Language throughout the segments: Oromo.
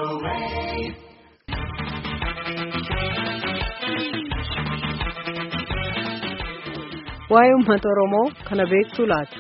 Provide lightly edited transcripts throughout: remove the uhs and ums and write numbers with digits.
Waa'ee uummata Oromoo kana beektuu laata?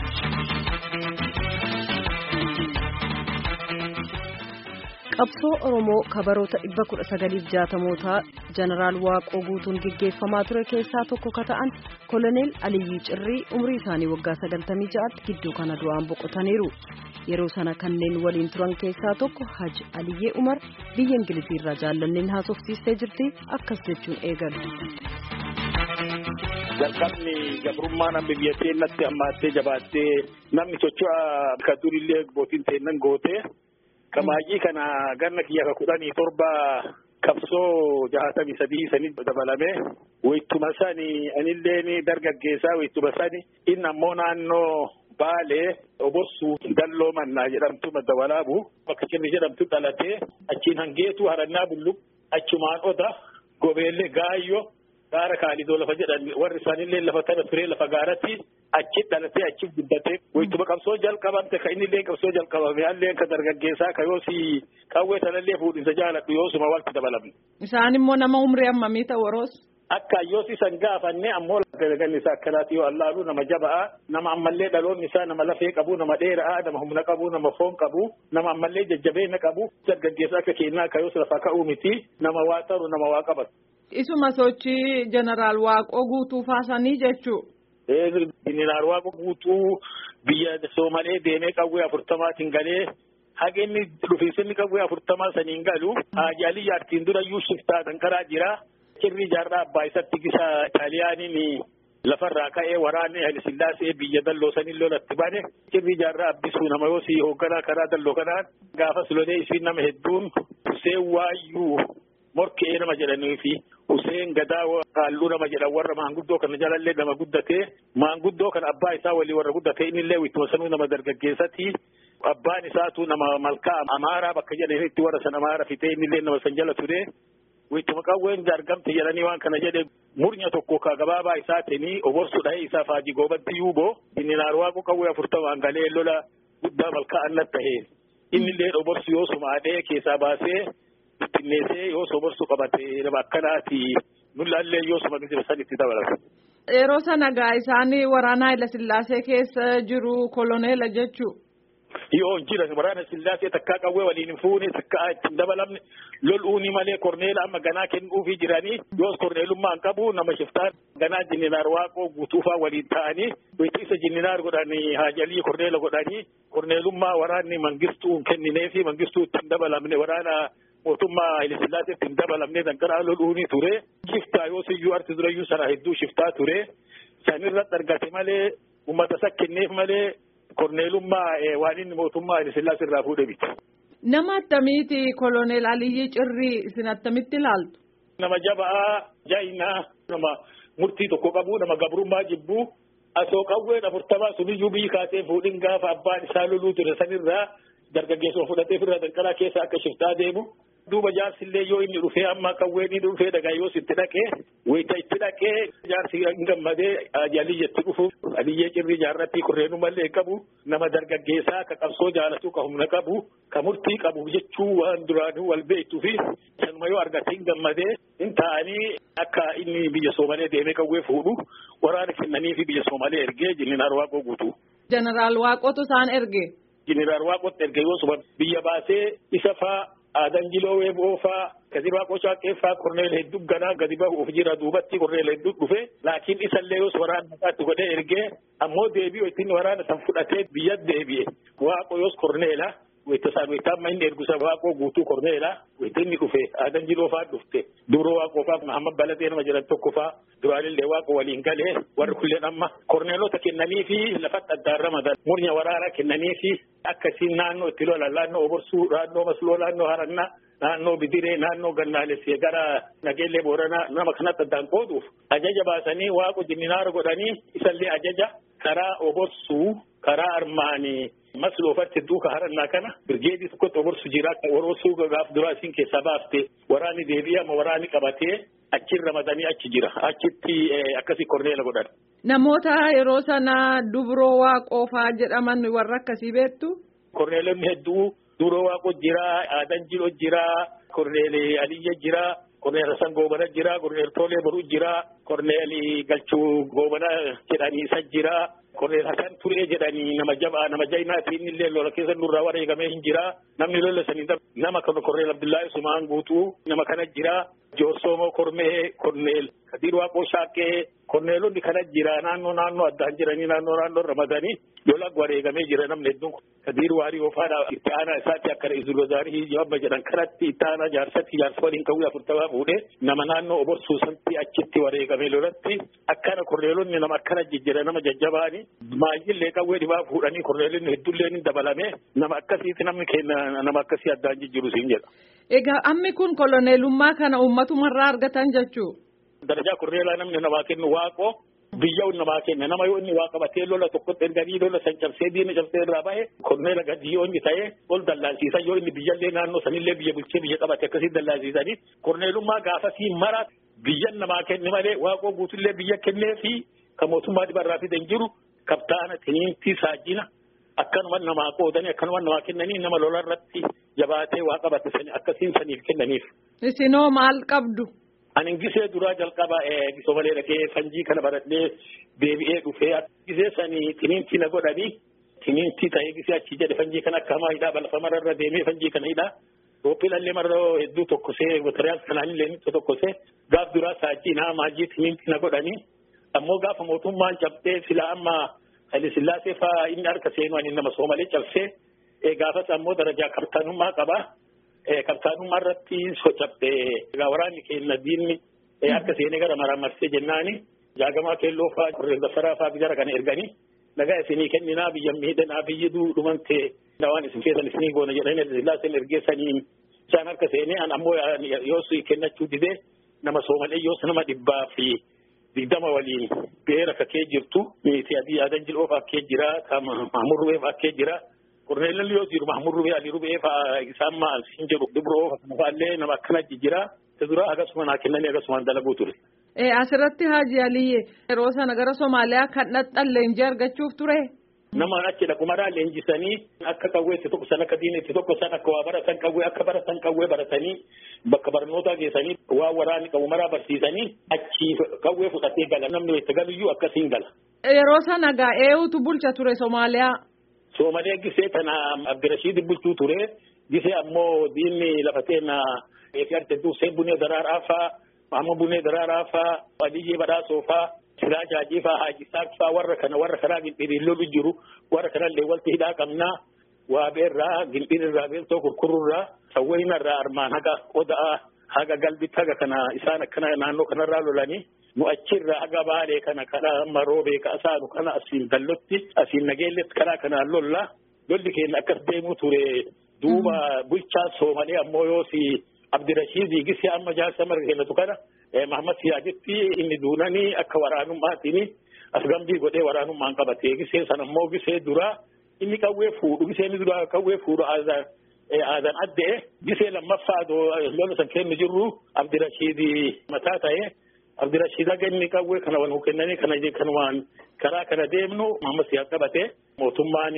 Qabsoo Oromoo kabaroota 1960mootaa Jeneraal Waaqoo Guutuun gaggeeffamaa ture keessaa tokko ka ta'an Koloneel Aliyyii Cirrii umrii isaanii waggaa 96tti gidduu kana du'aan boqotaniiru. Yeroo sana kanneen waliin turan keessaa tokko Haji Aliyyee Umar biyya Ingiliziirraa jaallanneen haasofsiistee jirti akkas jechuun eegalu. Jalqabni gabrummaa namni biyya seenatti ammaattee jabaattee namni socho'aa ka durillee bootiin seennan gootee kamaayii kana ganna kiyya 17 qabsoo 63 sanii dabalame wayituma sani anillee dargaggeessaa wayituma sani inni ammoo naannoo Baalee Oborsuu Dalloo Mannaa jedhamtu madda walaabu bakka Cirrii jedhamtu dhalatee achiin hangeetu harannaa bulluq achumaan oda gobeellee gaayyoo gaara kaalidoo lafa jedhan warri isaanillee lafa tana turee lafa gaaratti achi dhalatee achi guddatee wayituma qabsoo jalqabamte ka innillee qabsoo jalqabame allee ka dargaggeessaa ka yoosi qawwee sanallee fuudhinsa jaaladhu yoosuma walti dabalamne. Isaan immoo nama umrii hammamii ta'u woroos? Akka yoosi san gaafanne ammoo ganni isaa akkanaati yoo allaalu nama jabaa nama ammallee dhaloonni isaa nama lafee qabu nama dheeraa nama humna qabu nama foon qabu nama ammallee jajjabeenya qabu dargaggeessaa akka kennaa ka yoos lafa ka'uu miti nama waa taru nama waa qabatu. Isuma sochii Jeneraal Waaqoo Guutuu faasanii jechuu. Jeneraal Waaqoo Guutuu biyya Soomalee deemee qawwee 40 galee hageenni dhufiisinni qawwee 40 saniin galu Haji Aliyyii Artiin durayyuu shiftaa danqaraa jira. Cirrii jaarraa abbaa isatti gisa Xaaliyaaniin lafarraa ka'ee waraanni Haile Sillaasee biyya Dalloo sanii lolatti bane Cirrii jaarraa abbisuu nama yoosii hoogganaa karaa Dalloo kanaan gaafas lolee isiin nama hedduun Huseen Waayyuu Morkee nama jedhanii fi Huseen Gadaa Qaalluu nama jedhan warra maanguddoo kana jalallee nama guddatee maanguddoo kana abbaa isaa walii warra guddatee innillee wittuma sanuu nama dargaggeessati abbaan isaatu nama malkaa Amaaraa bakka jedhanitti warra san Amaaraa fitee innillee nama san jala ture wittuma qawween argamte jedhanii waan kana jedhe murnya tokko ka gabaabaa isaatiin oborsuu dhahee isaa Faajii Goobatti yuuboo Jeneraal Waaqoo qawwee 40 galee lola guddaa malkaa annat tahee innillee oborsuu yoosuma adee keessaa baasee bittinneessee yoo soborsu qabatee nama akkanaati nulaallee yoo soborsu sanitti dabalatu. Yeroo sana gaa isaanii waraana Haile Sillaasee keessa jiru koloneela jechuu. Yoo jira waraana Sillaasee takkaa qawwee waliin fuune takkaa ittiin dabalamne lol'uuni malee korneela amma ganaa kennuufii jiranii yoos korneelummaan qabu nama shiftaan ganaa Jeneraal Waaqoo Guutuufaa waliin ta'anii isa Jeneraal godhanii Haji Aliyyii korneela godhanii korneelummaa waraanni mangistuu kennineefi mangistuu ittiin dabalamne waraana mootummaa Haile Sillaasee ittiin dabalamnee danqaraa lol'uuni ture shiftaa yoo siyyuu arti durayyuu sana hedduu shiftaa ture sanirratti argate malee uummata isa kenneef malee korneelummaa waan inni mootummaa Haile Sillaasee irraa fuudhe miti. Nama attamiiti Koloneel Aliyyii Cirrii isin attamitti ilaaltu? Nama jabaa jaayinaa nama murtii tokko qabu nama gabrummaa jibbu asoo qawween 40 suniyyuu biyyi kaasee fuudhin gaafa abbaan isaa loluu ture sanirraa dargaggeessuma fudhatee firra danqaraa keessa akka shiftaa deemu duuba jaarsillee yoo inni dhufee amma qawween inni dhufee dhagaa yoo sitti dhaqee wayita itti dhaqee jaarsi hin gammadee Haji Aliyyeetti dhufu Aliyyee Cirrii jaarratti korneenumallee qabu nama dargaggeessaa ka qabsoo jaalatu ka humna qabu ka murtii qabu jechuu waan duraanuu wal beektuu fi sanuma yoo argate hin gammadee hin ta'anii akka inni biyya Soomalee deemee qawwee fuudhu waraana kennanii fi biyya Soomalee ergee Jeneraal Waaqoo Guutuu. Jeneraal Waaqootu isaan erge. Jeneraal Waaqootti erge yoo suba biyya baasee isa faa Aadan Jiloo Weeboo faa Gadi Waaqoo Shaaqqee faa korneel hedduu ganaa gadi bahuuf jira duubatti korneel hedduu dhufe laakiin isallee yoo waraana mataatti godhee ergee ammoo deebi'u ittiin waraana san fudhatee biyya deebi'e Waaqoo yoos korneela wayita amma inni ergusa Waaqoo Guutuu korneela wayita inni dhufe Aadan Jiloo faa dhufte Dubroo Waaqoo faa Mahammad Baladee nama jedhan tokko faa duraalillee Waaqoo waliin galee warri kulleen amma korneelota kennanii fi lafatti addaan ramadan murnya waraanaa kennanii fi akkasiin naannoo itti lolan naannoo Oborsuu naannoo Masloo naannoo Harannaa naannoo Bidiree naannoo Gannaalessee gara Nageellee Booranaa nama kanatti addaan qooduuf ajaja baasanii Waaqoo Jeneraal godhanii isallee ajaja karaa Oborsuu karaa Armaanii Masloofaatti duuka Harannaa kana birgeedii tokkotti Oborsuu jira Oborsuu gaaf duraa isiin keessaa baafte waraanni deebi'ama waraanni qabatee achiin ramadanii achi jira achitti akkasii korneela godhan. Namoota yeroo sana Dubroo Waaqoo faa jedhaman warra akkasii beektu? Korneelonni hedduu Duroo Waaqoo jira, Aadan Jiloo jira, Korneel Aliyya jira, Korneel Hasan Goobana jira, Korneel Toolee Boruu jira, Korneel Galchuu Goobana jedhanii isa jira, Korneel Hasan Turee jedhanii nama jabaa nama jaynaatiin illee lola keessa nurraa wareegamee hin jira. Namni lola sanii nama kan Korneel Abdullahi Sumaan guutuu nama kana jira. Joorsoomoo Kormee, Korneel Kadir Waaqoo Shaakkee, Korneelonni kana jira naannoo addaan jiranii naannoo Ramadanii lola wareegamee jira namni hedduun. Kadir Waarii Ofaadhaa itti aanaa isaatti akka Izulozaarii jawabba jedhan kanatti itti aanaa jaarsa waliin kawwee 40 fuudhee nama naannoo Oborsuu sanatti achitti wareegamee lolatti akkana Korneelonni nama akkana jijjiira nama jajjabaani maayillee kawwee dhibaa fuudhanii Korneelonni hedduullee ni dabalame nama akkasiiti namni keenya nama akkasii addaan jijjiiru siin jedha. Egaa ammi kun koloneelummaa kana ummatumarraa argatan jechuu? Darajaa Korneelaa namni namaa kennu Waaqoo biyya namaa kenna nama yoo inni waa qabatee lola tokkotti erganii lola san cabsee diina cabsee irraa bahe Korneela gadi yoo inni ta'e ol dallaansiisan yoo inni biyyallee naannoo sanillee biyya bulchee biyya qabate akkasii dallaansiisanii Korneelummaa gaafasii mara biyyan namaa kenne malee Waaqoo guutullee biyya kennee fi kan mootummaa dhibarraa fidan jiru kabtaana tiniintii saajina akkanuma namaa qoodanii akkanuma namaa kennanii nama lola irratti jabaatee waa qabate sani akkasiin saniif kennaniif. Isinoo maal qabdu? Ani gisee duraa jalqaba gisomalee dhaqee fanjii kana baradhee deebi'ee dhufee gisee sanii tiniintii na godhanii tiniintii ta'ee gisee achi jedhe fanjii kana akka hamaa hidhaa balfamarra irra deemee fanjii kana hidhaa rooppiilallee marra hedduu tokkosee materiyaal kanaanillee nitti tokkosee gaaf duraa saajii naa maajii tiniintii na godhanii ammoo gaafa mootummaan cabdee sila amma Haile Sillaasee fa'aa inni harka seenu ani nama Soomalee cabsee gaafas ammoo darajaa kabtaanummaa qaba. Kabtaanummaa irratti cabdee waraanni keenya diinni akka seenee gara maramarsee jennaani jaagamaa keelloo fa'aa Korneel Bassaraa fa'aa biyya kana erganii nagaa isinii kenninaa biyya miidhanaa biyyi dhumante waan isin keessan isinii goona jedhanii Sillaaseen ergeessanii isaan harka seenee an ammoo yoos kennachuu didee nama Soomalee yoos nama 120 waliin beera kakee jirtu miiti adii Aadan Jiloo fa'aa akkee jira Mahmud Rubee fa'aa akkee jira. Korneelli yoo jiru Mahmud Rubee Ali Rubee fa'aa isaan maal siin jedhu Dibroo fa'aallee nama akkana jijjiira dura akkasuma naa kennanii akkasuma dalaguu ture. Asirratti Haaji Aliyyee yeroo sana gara Somaaliyaa kan dhaxxan leenjii argachuuf ture. Nama achi dhaqumaraa leenjisanii akka qawwee itti tokko san akka diina itti tokko san akka waa baratan qawwee akka baratan qawwee baratanii bakka barnootaa geessanii waa waraanni qabumaraa barsiisanii achi qawwee fudhatee gala namni itti galuyyuu akkasiin gala. Yeroo sana gaa eenyutu bulcha ture Somaaliyaa? Soomalee gisee tana Abdirashiid bulchuu ture gisee ammoo diinni lafatee na eefi Hussein Bunee Daraaraa fa'aa Mahamud Bunee Daraaraa fa'aa Aliyyee Badhaasoo fa'aa Siraaj Haajii fa'aa Haaji Isaaq fa'aa warra kanaa gindhiiriin lolu jiru warra kanallee walti hidhaa qabnaa waa beerraa gindhiirraa beeltoo kurkururraa sawweenarraa armaan haga Oda'aa haga galbitti haga kana isaan akkana naannoo kanarraa lolanii nu achirraa haga Baalee kana Maroobee ka'asaanu kana asiin dallotti asiin nageelletti kanaan lolla lolli keenya akkas deemuu ture duuba bulchaa Soomalee ammoo yoosi Abdirashiid gisee amma jaarsa marga kennatu kana Mahamad Siyaajitti inni duunanii akka waraanummaatini as gambii godhee waraanummaan qabatee gisee sana ammoo gisee duraa inni qawwee fuudhu gisee inni duraa qawwee fuudhu aadan addee gisee lammaffaa lola san kennu jirru Abdirashiid mataa ta'ee Abdirashiid aga inni qawwee kana waan kennanii kanumaan karaa kana deemnu Mahamad Siyaad qabatee mootummaan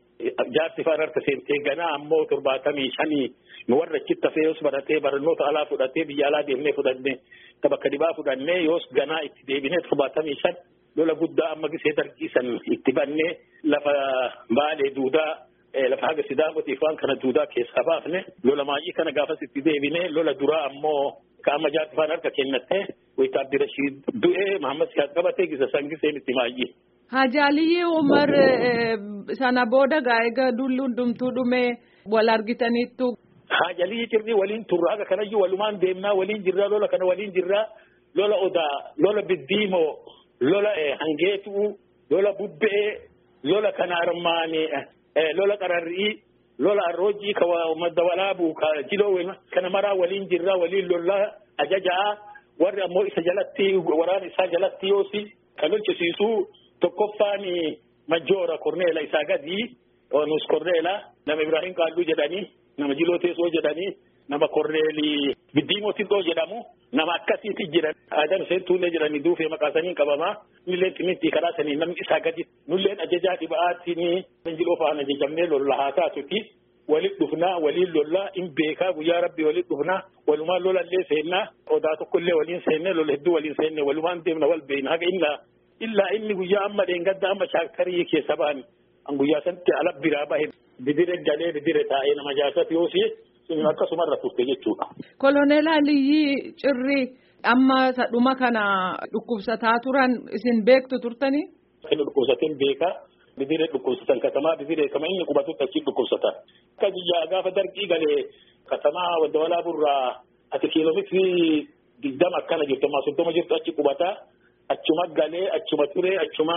jaarsi fa'aa harka seentee ganaa ammoo 75 nu warra achitti hafee yoos baratee barnoota alaa fudhatee biyya alaa deemnee fudhannee bakka dhibaa fudhannee yoos ganaa itti deebinee 75 lola guddaa amma gisee dargiisan itti bannee lafa Baalee duudaa lafa haga Sidaamotiif waan kana duudaa keessaa baafne lola maayii kana gaafas itti deebinee lola duraa ammoo kaama jaarsi fa'aan harka kennattee wayita Abdirashiid du'ee Mahamad Siyaad qabatee gisa san giseen itti maayii. Haaji Aliyyee Umar sana booda egaa dulli hundumtuu dhumee wal argitaniittu. Haaji Aliyyee cirrii waliin turra aga kanayyuu walumaan deemnaa waliin jirraa lola kana waliin jirraa lola Odaa lola Biddiimoo lola Hangeetuu lola Bubbee lola kana armaanii lola Qararrii lola Arroojii ka madda walaabuu ka Jiloo kana maraa waliin jirraa waliin lola ajajaa warri ammoo isa jalatti waraana isaa jalatti yoosi kan lolchisiisuu tokkoffaan Majoora Korneela isaa gadi Onus Korneela nama Ibrahim Qaalluu jedhanii nama Jiloo Teessoo jedhanii nama Korneelii Biddiimootiin dhoo jedhamu nama akkasiiti jiran Aadan Seentuullee jedhanii duufee maqaasanii qabamaa nullee timitti karaa sanii namni isaa gadi nulleen ajajaa dhiba'aatiin Jiloo fa'aan ajajamnee lolla haa taatuti walit dhufnaa waliin lollaa in beekaa guyyaa rabbii walit dhufnaa walumaan lolallee seennaa odaa tokkollee waliin seennee lola hedduu waliin seennee walumaan deemna wal beeyna haga illaa inni guyyaa amma dheengadda amma shaakkarii keessa ba'ani an guyyaa sanatti ala biraa bahe bidire galee bidire taa'ee nama jaasat yoo siin akkasumarra turte jechuudha. Koloneel Aliyyi Cirrii amma dhuma kana dhukkubsataa turan isin beektu turtanii? Kan dhukkubsateen beekaa. Bidire dhukkubsatan katamaa bidire kama inni qubatutti achi dhukkubsatan. Akka biyyaa gaafa darbii galee katamaa Wadawalaa burraa ati kiiloomeetirii 20 akkana jirtu amma 30 jirtu achi qubataa achuma galee achuma ture achuma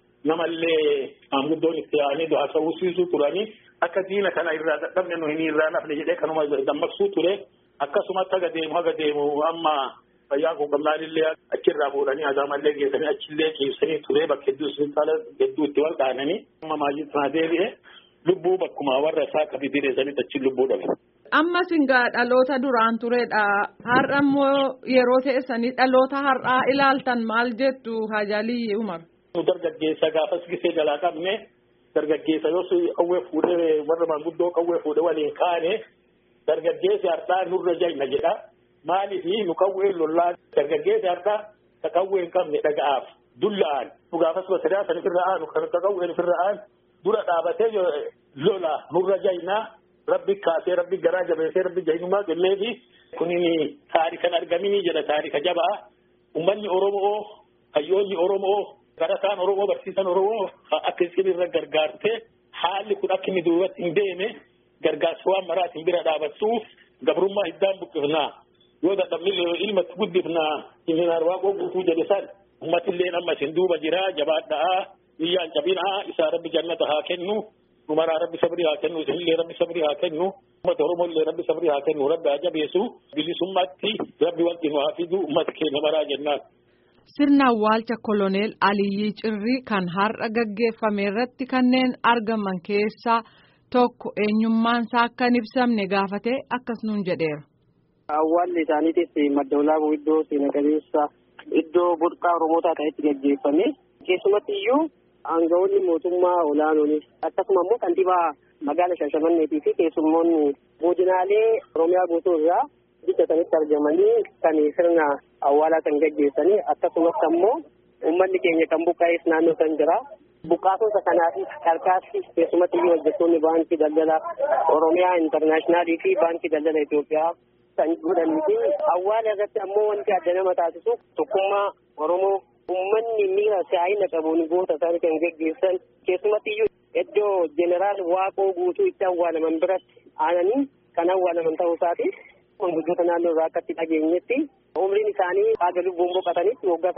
namallee maanguddoon itti aanee du'aa sawusiisuu turanii akka diina kana irraa dadhabne nu hin irraa nafne jedhee kanuma dammaqsuu ture akkasumatti haga deemu amma fayyaa quunnamnaalillee achirraa fuudhanii azaamallee geessanii achillee ciibsanii ture bakka hedduu hospitaala hedduu itti wal dhaananii amma maajii sana deebi'e lubbuu bakkuma warra isaa akka bidire sanitti achi lubbuu dhabe. Amma singaa dhaloota duraan turedha. Har'a immoo yeroo teessanii dhaloota har'aa ilaaltan maal jettu Hajalii Umar? Dargaggeessa gaafas gisee jalaa qabne dargaggeessa yoo qawwee fuudhee warra maanguddoo qawwee fuudhee waliin kaane dargaggeessi har'aa nurra jayna jedha. Maaliif nu qawwee lollaa dargaggeessi har'aa ka qawwee hin qabne dhaga'aaf dullaan nu gaafas basadaa san ofirra aanu kan qawween ofirra aan dura dhaabatee lola nurra jaynaa rabbi kaasee rabbi garaa jabeessee rabbi jahinumaa qilleefi kunin taarikan argaminii jedha taarika jabaa ummanni Oromoo hayyoonni Oromoo garataan Oromoo barsiisan Oromoo akka isin irra gargaartee haalli kun akka inni duubatti hin deeme gargaarsa waan maraatiin bira dhaabattuuf gabrummaa hiddaan buqqifnaa yoo dadhabni ilmatti guddifnaa injinar Waaqoo guutuu jedhe san ummatillee amma isin duuba jira jabaadhaa biyyaan cabinaa isaa rabbi jannata haa kennu numaraa rabbi sabrii haa kennu isinillee rabbi sabrii haa kennu ummata Oromollee rabbi sabrii haa kennu rabbi haa jabeessu bilisummaatti rabbi wanti nu haa fidu ummata keenya maraa jennaan. Sirna awwaalcha Koloneel Aliyyi Cirrii kan har'a gaggeeffame irratti kanneen argaman keessaa tokko eenyummaan isaa akka hin ibsamne gaafate akkas nuun jedheera. Awwaalli isaaniitis madda olaanoo iddoo seena qabeessa iddoo burqaa Oromootaa ta'etti gaggeeffame. Keessumatti iyyuu aangawoonni mootummaa olaanoonis akkasuma immoo kantiibaa magaalaa Shaashamanneetii fi keessummoonni godinaalee Oromiyaa guutuu irraa biyya sanitti argamanii kan sirna awwaalaa kan gaggeessanii akkasumas immoo uummanni keenya kan buqqaa'es naannoo san jira. Buqqaatota kanaafis harkaatti keessumatti iyyuu hojjettoonni baankii daldala Oromiyaa Intarnaashinaallii fi baankii daldala Itoophiyaa kan godhanii fi awwaala irratti ammoo wanti adda nama taasisu tokkummaa Oromoo uummanni miira si'aayina qabuun goota isaanii kan gaggeessan keessumatti iyyuu iddoo jeneraal Waaqoo guutuu itti awwaalaman biratti aananii kan awwaalaman ta'uu isaati. Manguddoota naannoo irraa akkatti dhageenyetti umriin isaanii haga lubbuun boqotanitti waggaa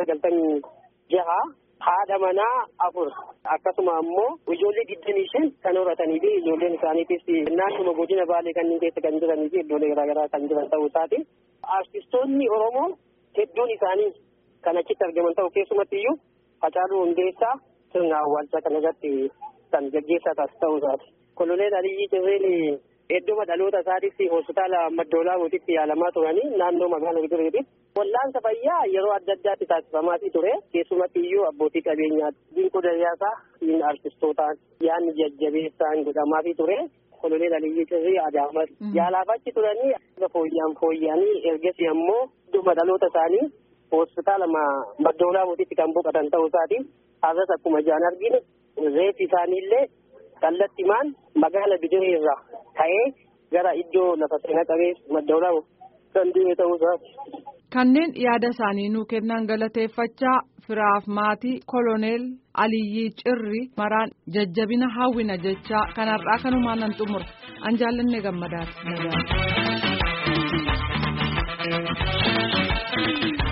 96 haadha manaa 4 akkasuma ammoo ijoollee 25 kan horatanii fi ijoolleen isaaniitis naannoo godina Baalee kanneen keessa kan jiranii fi iddoolee garaagaraa kan jiran ta'uu isaati. Artistoonni Oromoo hedduun isaanii kan achitti argaman ta'u keessumatti iyyuu Hacaaluu Hundeessaa sirna awwaalchaa kana irratti kan gaggeessaa ta'uu isaati. Koloneel Aliyyi Cirrii iddoo dhaloota isaatiitti hospitaala madda olaanootitti yaalamaa turanii naannoo magaalaa Bidiriitti wallaansa fayyaa yeroo adda addaatti taasifamaatii ture keessumatti iyyuu abbootii qabeenyaa dinquu dayyaasaa siin artistootaan yaanni jajjabeessaan godhamaafii ture. Koloneel Aliyyi Cirrii Adaamas yaalaaf achi turanii fooyya'anii ergasii ammoo iddoo dhaloota isaanii hospitaala madda olaanootitti kan boqotan ta'uu isaati. Har'as akkuma ijaan arginu reeffi isaaniillee kallattimaan magaalaa Bidiree irraa ka'ee gara iddoo lafa seena qabeessa madda olaanoo kan deeme ta'uu isaati. Kanneen yaada isaanii nuu kennan galateeffachaa firaaf maatii Koloneel Aliyyi Cirrii maraan jajjabina hawwina jechaa kanarraa kanumaan nan xumura. An jaallanne gammadaati.